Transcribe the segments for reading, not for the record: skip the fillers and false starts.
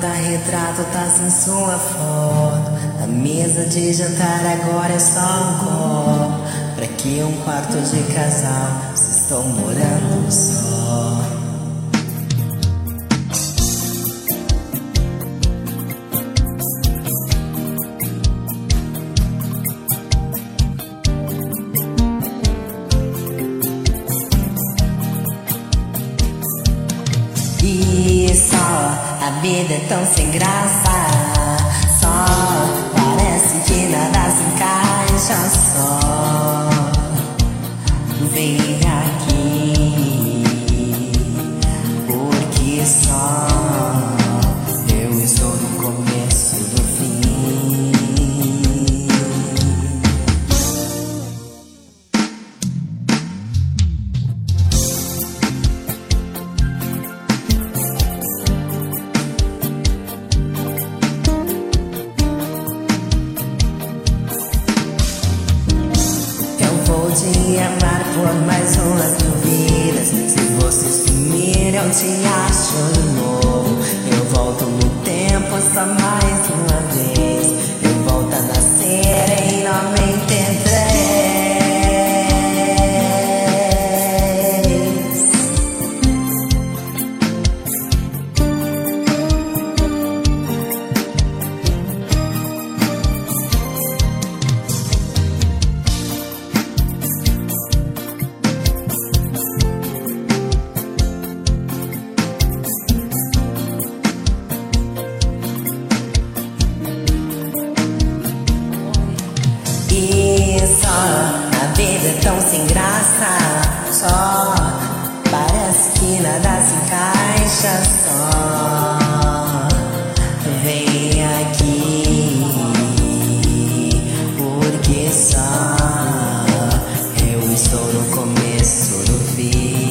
porta-retrato tá sem sua foto. A mesa de jantar agora é só um copo. Pra que um quarto de casal se estou morando só? E só a vida é tão sem graça. Só parece que nada se encaixa. Só vem aqui, porque só eu estou no começo do fim. Vou te amar por mais umas mil vidas. Se você sumir, eu te acho de novo. Eu volto no tempo só mais uma vez. Eu volto a nascer em 93. A vida é tão sem graça. Só parece que nada se encaixa. Só vem aqui, porque só eu estou no começo do fim.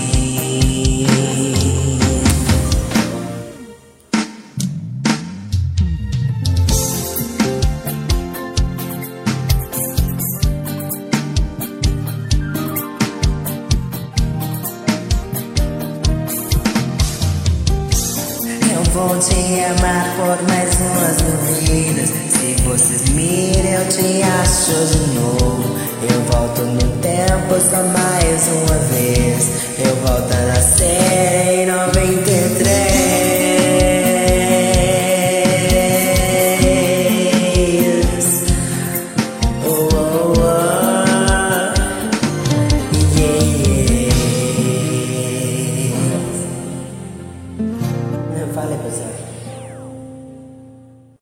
Vou te amar por mais umas mil vidas. Se você sumir, eu te acho de novo. Eu volto no tempo só mais uma vez. Eu volto a nascer